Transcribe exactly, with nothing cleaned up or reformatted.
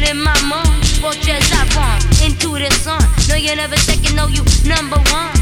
in my mind. Watch as I run into the sun. No, you never second, no, you number one.